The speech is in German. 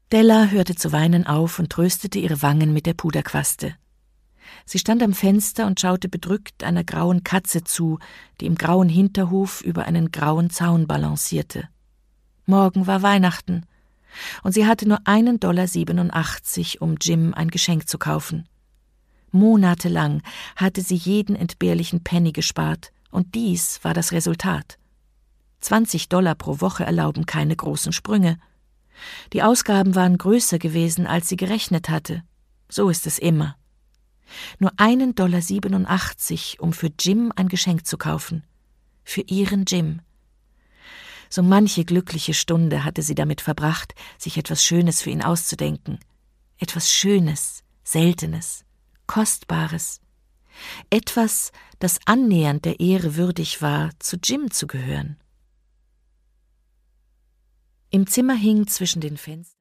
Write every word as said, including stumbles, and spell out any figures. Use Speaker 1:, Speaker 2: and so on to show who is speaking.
Speaker 1: Della hörte zu weinen auf und tröstete ihre Wangen mit der Puderquaste. Sie stand am Fenster und schaute bedrückt einer grauen Katze zu, die im grauen Hinterhof über einen grauen Zaun balancierte. Morgen war Weihnachten, und sie hatte nur einen Dollar siebenundachtzig, um Jim ein Geschenk zu kaufen. Monatelang hatte sie jeden entbehrlichen Penny gespart, und dies war das Resultat. Zwanzig Dollar pro Woche erlauben keine großen Sprünge. Die Ausgaben waren größer gewesen, als sie gerechnet hatte. So ist es immer. Nur einen Dollar siebenundachtzig, um für Jim ein Geschenk zu kaufen. Für ihren Jim. So manche glückliche Stunde hatte sie damit verbracht, sich etwas Schönes für ihn auszudenken. Etwas Schönes, Seltenes, Kostbares. Etwas, das annähernd der Ehre würdig war, zu Jim zu gehören. Im Zimmer hing zwischen den Fenstern